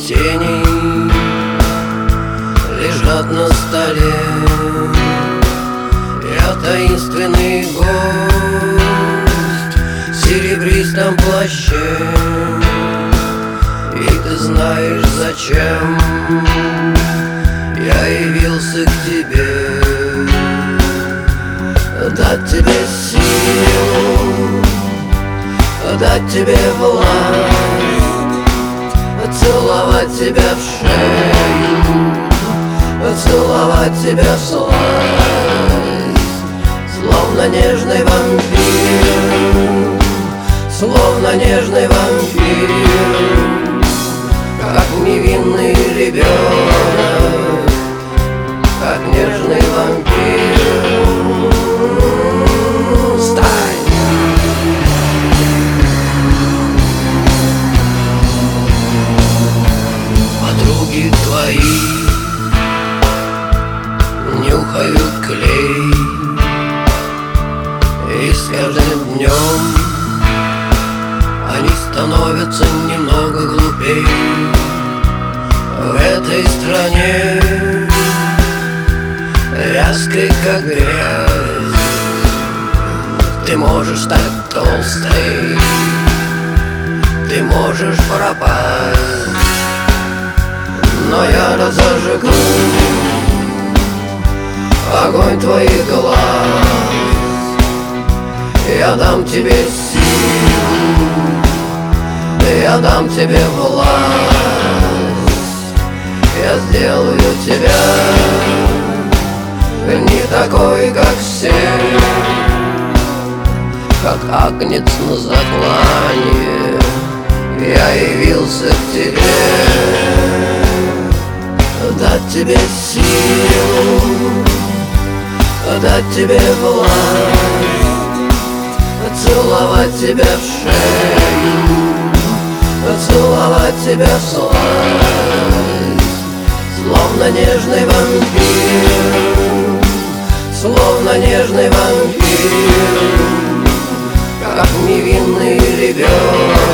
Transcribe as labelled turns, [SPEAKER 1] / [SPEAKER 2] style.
[SPEAKER 1] тени лежат на столе. Я таинственный гость в серебристом плаще, и ты знаешь, зачем я явился к тебе. Дать тебе силу, дать тебе власть, целовать тебя в шею, целовать тебя в сласть, словно нежный вампир, словно нежный вампир, как невинный ребенок, как нежный вампир. Стань! Подруги твои нюхают клей, и с каждым днем они становятся немного глупей. В этой стране вязкой, как грязь, ты можешь стать толстой, ты можешь пропасть, но я разожгу огонь твоих глаз. Я дам тебе силу, я дам тебе власть, я сделаю тебя не такой, как все, как агнец на заклание. Я явился к тебе, дать тебе силу, дать тебе власть, целовать тебя в шею, целовать тебя в сласть, словно нежный вампир, словно нежный вампир, как невинный ребенок,